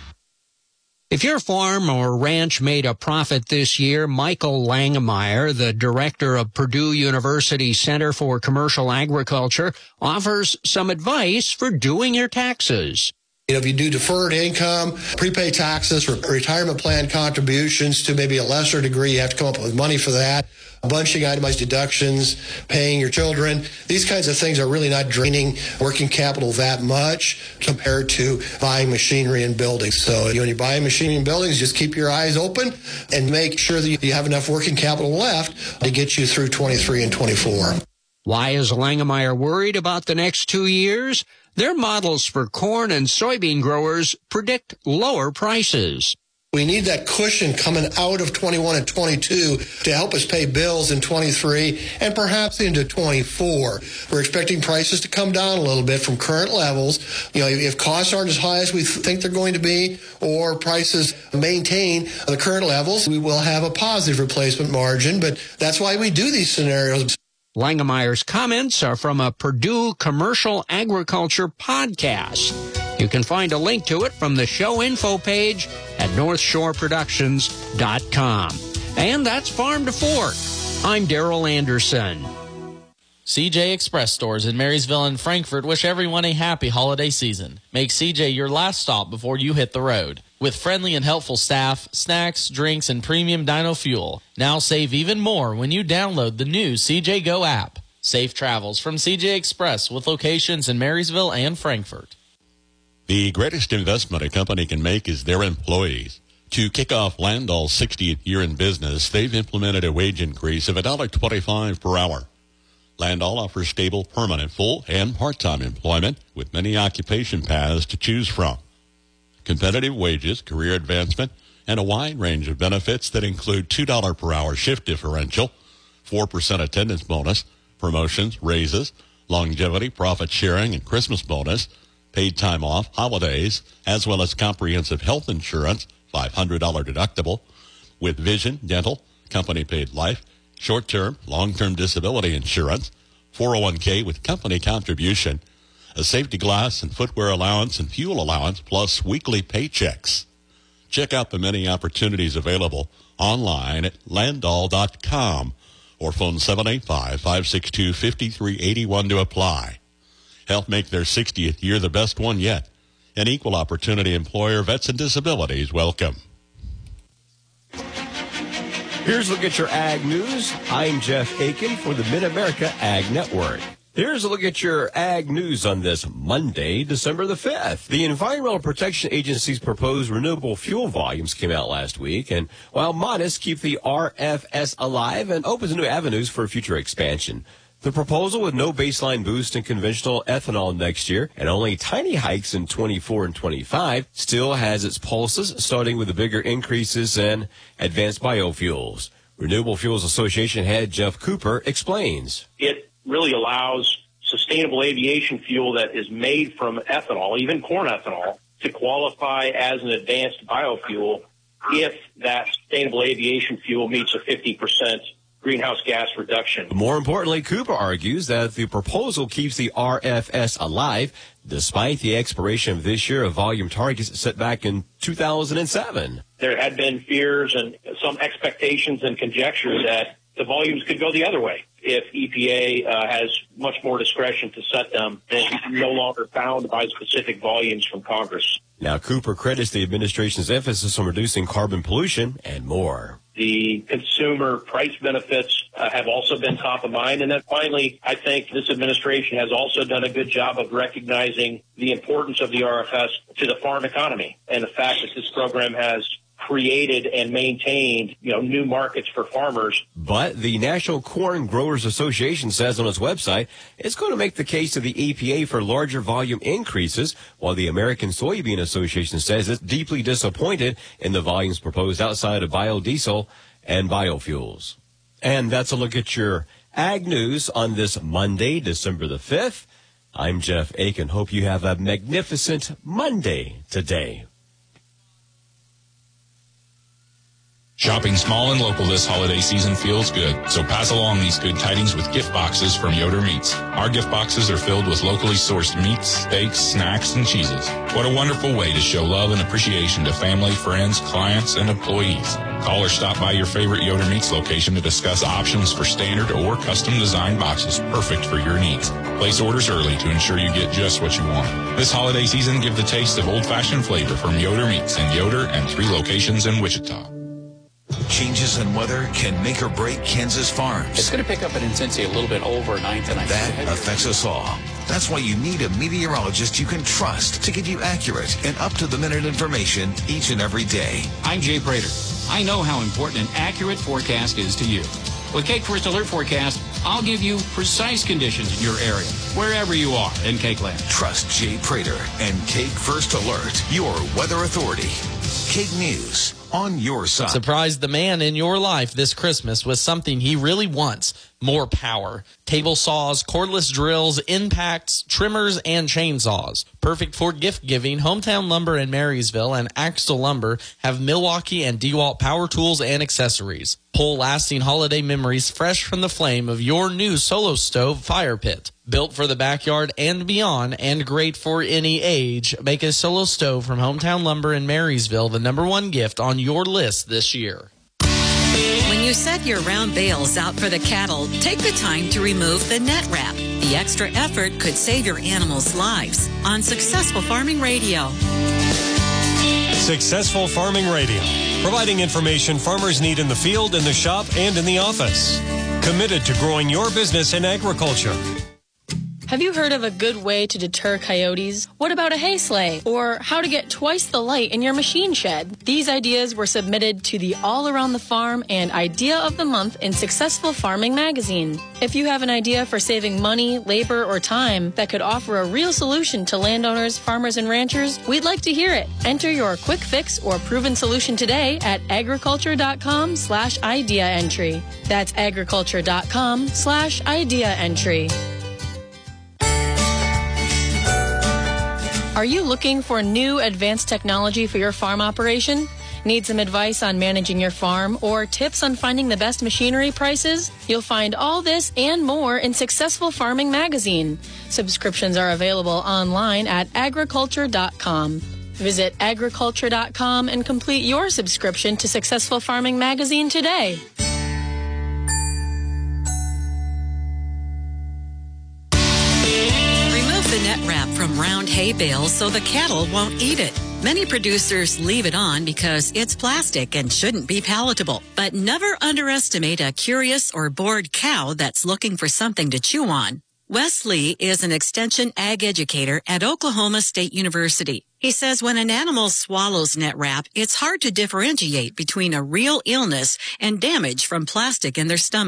If your farm or ranch made a profit this year, Michael Langemeyer, the director of Purdue University Center for Commercial Agriculture, offers some advice for doing your taxes. If you do deferred income, prepaid taxes, retirement plan contributions to maybe a lesser degree, you have to come up with money for that. Bunching itemized deductions, paying your children. These kinds of things are really not draining working capital that much compared to buying machinery and buildings. So when you buy machinery and buildings, just keep your eyes open and make sure that you have enough working capital left to get you through 23 and 24. Why is Langemeyer worried about the next 2 years? Their models for corn and soybean growers predict lower prices. We need that cushion coming out of 21 and 22 to help us pay bills in 23 and perhaps into 24. We're expecting prices to come down a little bit from current levels. You know, if costs aren't as high as we think they're going to be, or prices maintain the current levels, we will have a positive replacement margin. But that's why we do these scenarios. Langemeyer's comments are from a Purdue Commercial Agriculture podcast. You can find a link to it from the show info page at northshoreproductions.com. And that's Farm to Fork. I'm Darrell Anderson. CJ Express stores in Marysville and Frankfort wish everyone a happy holiday season. Make CJ your last stop before you hit the road. With friendly and helpful staff, snacks, drinks, and premium dyno fuel. Now save even more when you download the new CJ Go app. Safe travels from CJ Express with locations in Marysville and Frankfort. The greatest investment a company can make is their employees. To kick off Landall's 60th year in business, they've implemented a wage increase of $1.25 per hour. Landall offers stable, permanent, full, and part-time employment with many occupation paths to choose from. Competitive wages, career advancement, and a wide range of benefits that include $2 per hour shift differential, 4% attendance bonus, promotions, raises, longevity, profit sharing, and Christmas bonus, paid time off, holidays, as well as comprehensive health insurance, $500 deductible, with vision, dental, company-paid life, short-term, long-term disability insurance, 401k with company contribution, a safety glass and footwear allowance and fuel allowance, plus weekly paychecks. Check out the many opportunities available online at landall.com or phone 785-562-5381 to apply. Help make their 60th year the best one yet. An equal opportunity employer, vets and disabilities, welcome. Here's a look at your ag news. I'm Jeff Aiken for the Mid-America Ag Network. Here's a look at your ag news on this Monday, December the 5th. The Environmental Protection Agency's proposed renewable fuel volumes came out last week, and while modest, keep the RFS alive and opens new avenues for future expansion. The proposal, with no baseline boost in conventional ethanol next year and only tiny hikes in 24 and 25, still has its pulses, starting with the bigger increases in advanced biofuels. Renewable Fuels Association head Jeff Cooper explains. It really allows sustainable aviation fuel that is made from ethanol, even corn ethanol, to qualify as an advanced biofuel if that sustainable aviation fuel meets a 50% greenhouse gas reduction. More importantly, Cooper argues that the proposal keeps the RFS alive despite the expiration of this year of volume targets set back in 2007. There had been fears and some expectations and conjecture that the volumes could go the other way if EPA has much more discretion to set them and no longer bound by specific volumes from Congress. Now, Cooper credits the administration's emphasis on reducing carbon pollution and more. The consumer price benefits have also been top of mind. And then finally, I think this administration has also done a good job of recognizing the importance of the RFS to the farm economy and the fact that this program has created and maintained, new markets for farmers. But the National Corn Growers Association says on its website it's going to make the case to the EPA for larger volume increases, while the American Soybean Association says it's deeply disappointed in the volumes proposed outside of biodiesel and biofuels. And that's a look at your ag news on this Monday, December the 5th. I'm Jeff Aiken. Hope you have a magnificent Monday today. Shopping small and local this holiday season feels good, so pass along these good tidings with gift boxes from Yoder Meats. Our gift boxes are filled with locally sourced meats, steaks, snacks, and cheeses. What a wonderful way to show love and appreciation to family, friends, clients, and employees. Call or stop by your favorite Yoder Meats location to discuss options for standard or custom designed boxes perfect for your needs. Place orders early to ensure you get just what you want. This holiday season, give the taste of old-fashioned flavor from Yoder Meats in Yoder and 3 locations in Wichita. Changes in weather can make or break Kansas farms. It's going to pick up in intensity a little bit overnight tonight. That affects us all. That's why you need a meteorologist you can trust to give you accurate and up-to-the-minute information each and every day. I'm Jay Prater. I know how important an accurate forecast is to you. With Cake First Alert Forecast, I'll give you precise conditions in your area, wherever you are in Cake Land. Trust Jay Prater and Cake First Alert, your weather authority. Cake News, on your side. Surprise the man in your life this Christmas with something he really wants: more power. Table saws, cordless drills, impacts, trimmers, and chainsaws. Perfect for gift giving, Hometown Lumber in Marysville and Axtell Lumber have Milwaukee and DeWalt power tools and accessories. Pull lasting holiday memories fresh from the flame of your new Solo Stove fire pit. Built for the backyard and beyond, and great for any age, make a Solo Stove from Hometown Lumber in Marysville the #1 gift on your list this year. When you set your round bales out for the cattle, take the time to remove the net wrap. The extra effort could save your animals' lives. On Successful Farming Radio. Successful Farming Radio, providing information farmers need in the field, in the shop, and in the office. Committed to growing your business in agriculture. Have you heard of a good way to deter coyotes? What about a hay sleigh? Or how to get twice the light in your machine shed? These ideas were submitted to the All Around the Farm and Idea of the Month in Successful Farming magazine. If you have an idea for saving money, labor, or time that could offer a real solution to landowners, farmers, and ranchers, we'd like to hear it. Enter your quick fix or proven solution today at agriculture.com/idea entry. That's agriculture.com/idea entry. Are you looking for new advanced technology for your farm operation? Need some advice on managing your farm or tips on finding the best machinery prices? You'll find all this and more in Successful Farming magazine. Subscriptions are available online at agriculture.com. Visit agriculture.com and complete your subscription to Successful Farming magazine today. The net wrap from round hay bales so the cattle won't eat it. Many producers leave it on because it's plastic and shouldn't be palatable. But never underestimate a curious or bored cow that's looking for something to chew on. Wes Lee is an extension ag educator at Oklahoma State University. He says when an animal swallows net wrap, it's hard to differentiate between a real illness and damage from plastic in their stomach.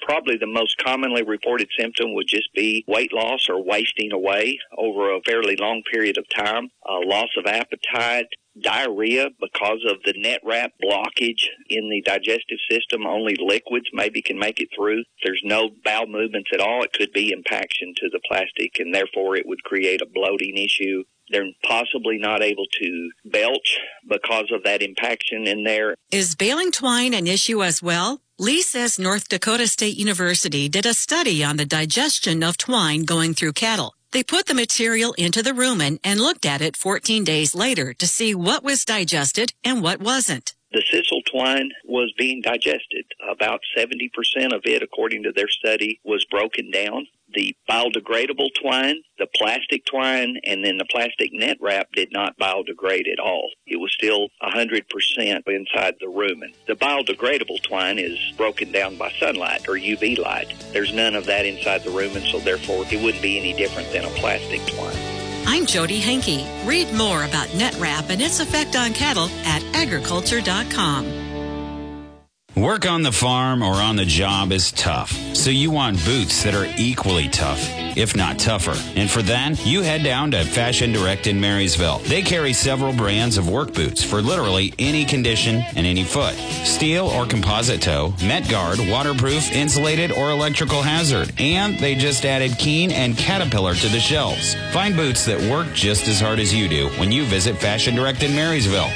Probably the most commonly reported symptom would just be weight loss or wasting away over a fairly long period of time, loss of appetite, diarrhea because of the net wrap blockage in the digestive system. Only liquids maybe can make it through. If there's no bowel movements at all, it could be impaction to the plastic, and therefore it would create a bloating issue. They're possibly not able to belch because of that impaction in there. Is baling twine an issue as well? Lee says North Dakota State University did a study on the digestion of twine going through cattle. They put the material into the rumen and looked at it 14 days later to see what was digested and what wasn't. The sisal twine was being digested. About 70% of it, according to their study, was broken down. The biodegradable twine, the plastic twine, and then the plastic net wrap did not biodegrade at all. It was still 100% inside the rumen. The biodegradable twine is broken down by sunlight or UV light. There's none of that inside the rumen, so therefore it wouldn't be any different than a plastic twine. I'm Jody Henke. Read more about net wrap and its effect on cattle at agriculture.com. Work on the farm or on the job is tough, so you want boots that are equally tough, if not tougher. And for that, you head down to Fashion Direct in Marysville. They carry several brands of work boots for literally any condition and any foot. Steel or composite toe, Met Guard, waterproof, insulated, or electrical hazard. And they just added Keen and Caterpillar to the shelves. Find boots that work just as hard as you do when you visit Fashion Direct in Marysville.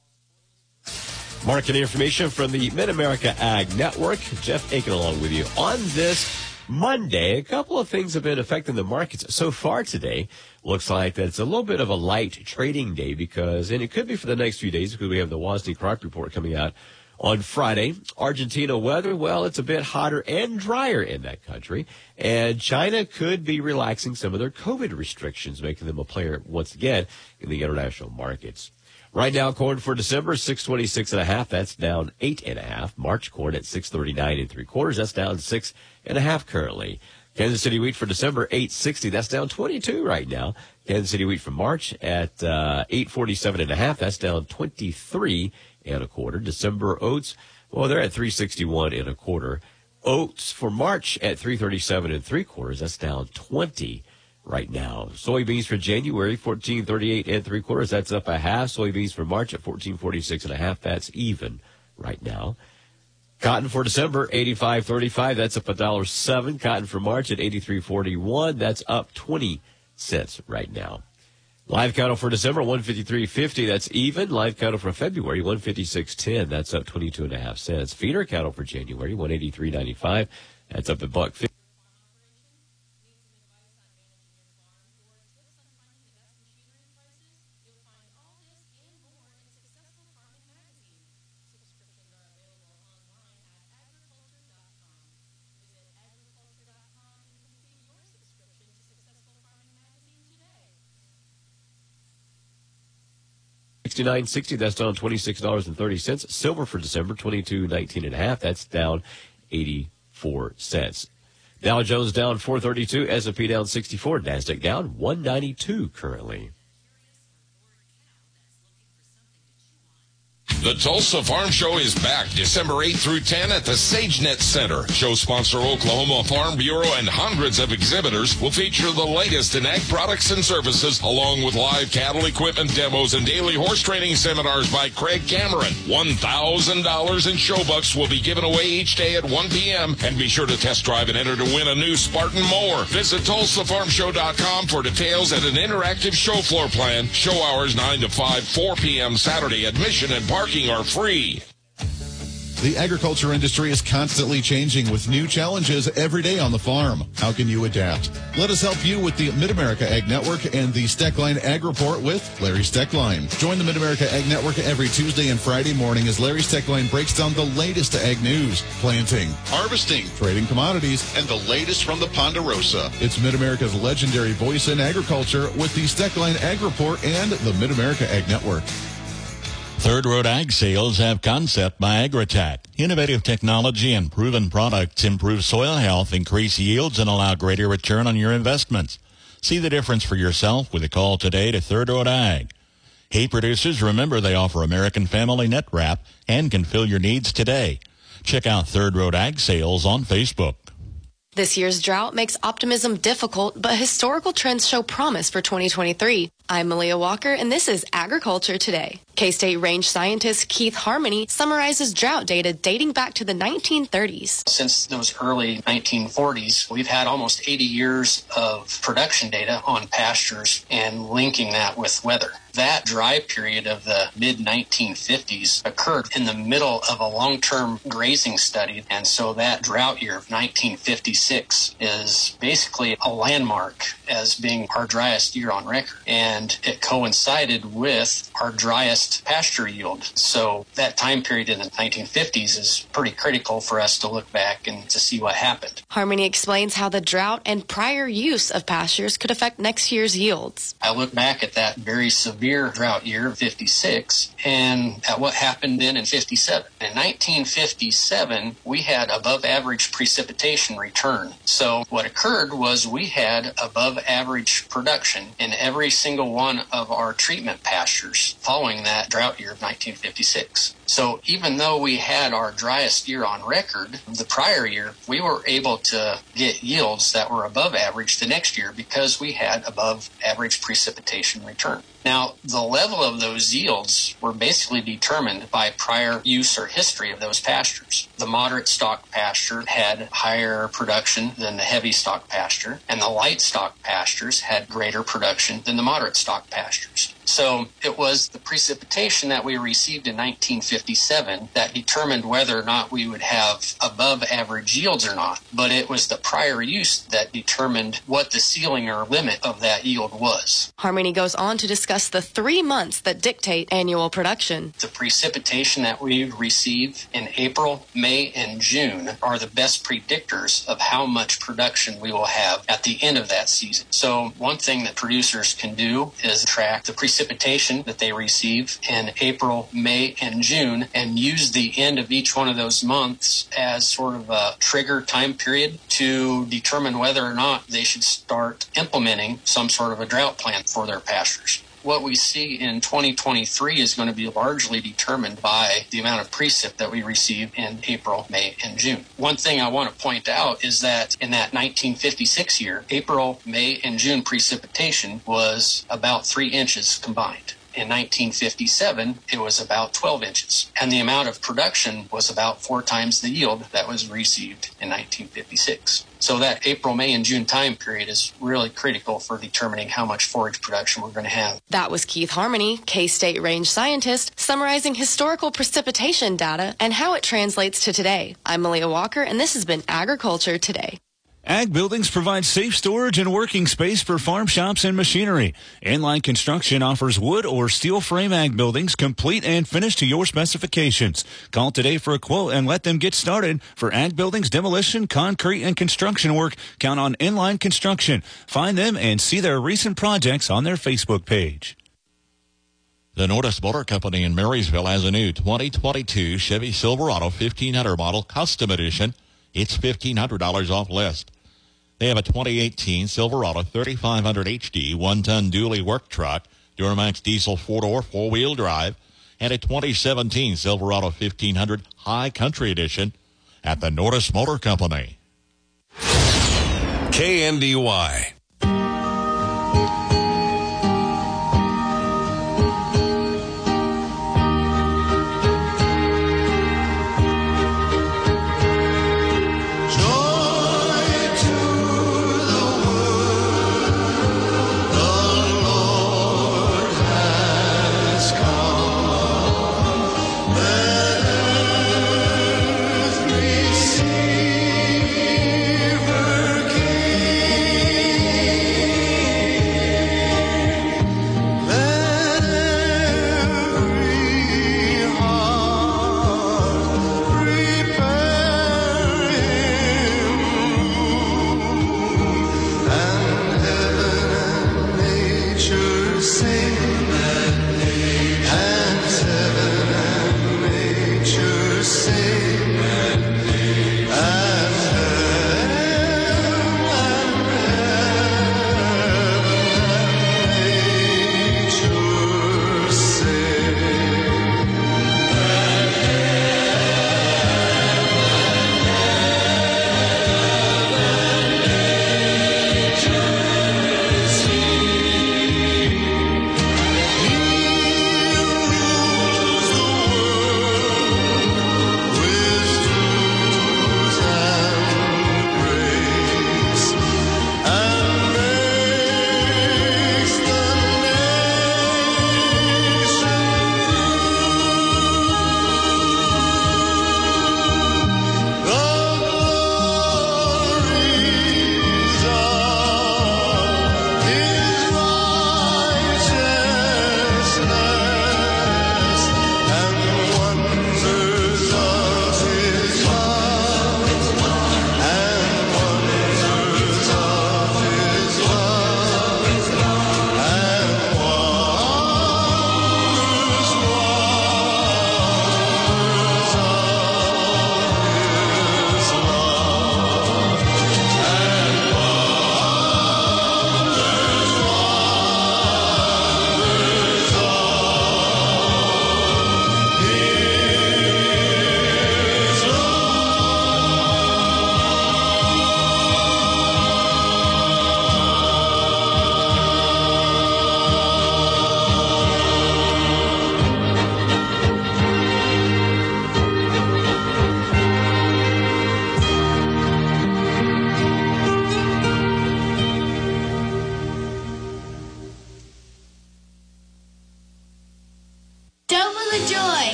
Market information from the Mid-America Ag Network. Jeff Aiken along with you. On this Monday, a couple of things have been affecting the markets so far today. Looks like that it's a little bit of a light trading day because, and it could be for the next few days because we have the WASDE crop report coming out on Friday. Argentina weather, well, it's a bit hotter and drier in that country. And China could be relaxing some of their COVID restrictions, making them a player once again in the international markets. Right now, corn for December, 626.5. That's down 8.5. March corn at 639 3/4. That's down 6.5 currently. Kansas City wheat for December, 860. That's down 22 right now. Kansas City wheat for March at 847.5. That's down 23.25. December oats, well, they're at 361 1/4. Oats for March at 337 3/4. That's down 20 right now. Soybeans for January, 1438 3/4. That's up a half. Soybeans for March at 1446.5. That's even right now. Cotton for December, 85.35. That's up $1.07. Cotton for March at 83.41. That's up 20 cents right now. Live cattle for December, 153.50. That's even. Live cattle for February, 156.10. That's up 22.5 cents. Feeder cattle for January, 183.95. That's up $1.50. $69.60. That's down $26.30. Silver for December, $22.19.5. That's down 84 cents. Dow Jones down 432. S&P down 64. Nasdaq down 192 currently. The Tulsa Farm Show is back December 8th through 10 at the SageNet Center. Show sponsor Oklahoma Farm Bureau and hundreds of exhibitors will feature the latest in ag products and services, along with live cattle equipment demos and daily horse training seminars by Craig Cameron. $1,000 in show bucks will be given away each day at 1 p.m. And be sure to test drive and enter to win a new Spartan mower. Visit TulsaFarmShow.com for details and an interactive show floor plan. Show hours 9 to 5, 4 p.m. Saturday. Admission and parking are free. The agriculture industry is constantly changing with new challenges every day on the farm. How can you adapt? Let us help you with the Mid-America Ag Network and the Steckline Ag Report with Larry Steckline. Join the Mid-America Ag Network every Tuesday and Friday morning as Larry Steckline breaks down the latest ag news, planting, harvesting, trading commodities, and the latest from the Ponderosa. It's Mid-America's legendary voice in agriculture with the Steckline Ag Report and the Mid-America Ag Network. Third Road Ag Sales have Concept by Agritech. Innovative technology and proven products improve soil health, increase yields, and allow greater return on your investments. See the difference for yourself with a call today to Third Road Ag. Hay producers, remember they offer American Family Net Wrap and can fill your needs today. Check out Third Road Ag Sales on Facebook. This year's drought makes optimism difficult, but historical trends show promise for 2023. I'm Malia Walker, and this is Agriculture Today. K-State range scientist Keith Harmony summarizes drought data dating back to the 1930s. Since those early 1940s, we've had almost 80 years of production data on pastures and linking that with weather. That dry period of the mid-1950s occurred in the middle of a long-term grazing study, and so that drought year of 1956 is basically a landmark as being our driest year on record, and it coincided with our driest pasture yield. So that time period in the 1950s is pretty critical for us to look back and to see what happened. Harmony explains how the drought and prior use of pastures could affect next year's yields. I look back at that very severe drought year of 56 and at what happened then in 57. In 1957, we had above average precipitation return. So what occurred was we had above average production in every single one of our treatment pastures following that drought year of 1956. So even though we had our driest year on record, the prior year, we were able to get yields that were above average the next year because we had above average precipitation return. Now, the level of those yields were basically determined by prior use or history of those pastures. The moderate stock pasture had higher production than the heavy stock pasture, and the light stock pastures had greater production than the moderate stock pastures. So it was the precipitation that we received in 1957 that determined whether or not we would have above average yields or not. But it was the prior use that determined what the ceiling or limit of that yield was. Harmony goes on to discuss the 3 months that dictate annual production. The precipitation that we receive in April, May, and June are the best predictors of how much production we will have at the end of that season. So one thing that producers can do is track the precipitation that they receive in April, May, and June, and use the end of each one of those months as sort of a trigger time period to determine whether or not they should start implementing some sort of a drought plan for their pastures. What we see in 2023 is going to be largely determined by the amount of precip that we receive in April, May, and June. One thing I want to point out is that in that 1956 year, April, May, and June precipitation was about 3 inches combined. In 1957, it was about 12 inches, and the amount of production was about 4 times the yield that was received in 1956. So that April, May, and June time period is really critical for determining how much forage production we're going to have. That was Keith Harmony, K-State range scientist, summarizing historical precipitation data and how it translates to today. I'm Malia Walker, and this has been Agriculture Today. Ag Buildings provide safe storage and working space for farm shops and machinery. Inline Construction offers wood or steel frame ag buildings complete and finished to your specifications. Call today for a quote and let them get started. For ag buildings, demolition, concrete, and construction work, count on Inline Construction. Find them and see their recent projects on their Facebook page. The Nordis Motor Company in Marysville has a new 2022 Chevy Silverado 1500 model custom edition. It's $1,500 off list. They have a 2018 Silverado 3500 HD 1-ton dually work truck, Duramax diesel 4-door 4-wheel drive, and a 2017 Silverado 1500 High Country Edition at the Nordis Motor Company. KNDY.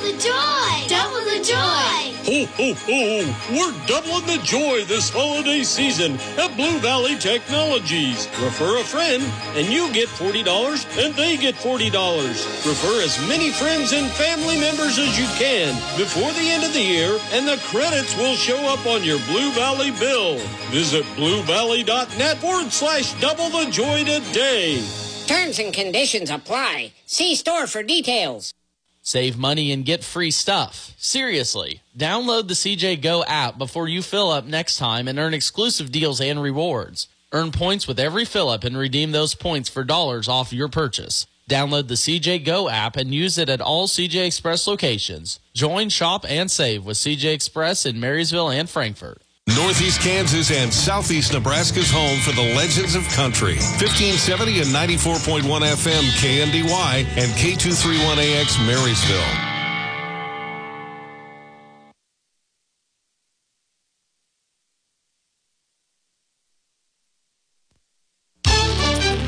the joy! Double the joy! Ho, ho, ho! We're doubling the joy this holiday season at Blue Valley Technologies. Refer a friend, and you get $40, and they get $40. Refer as many friends and family members as you can before the end of the year, and the credits will show up on your Blue Valley bill. Visit bluevalley.net/double the joy today. Terms and conditions apply. See store for details. Save money and get free stuff. Seriously, download the CJ Go app before you fill up next time and earn exclusive deals and rewards. Earn points with every fill up and redeem those points for dollars off your purchase. Download the CJ Go app and use it at all CJ Express locations. Join, shop, and save with CJ Express in Marysville and Frankfort. Northeast Kansas and Southeast Nebraska's home for the legends of country. 1570 and 94.1 FM KNDY and K231AX Marysville.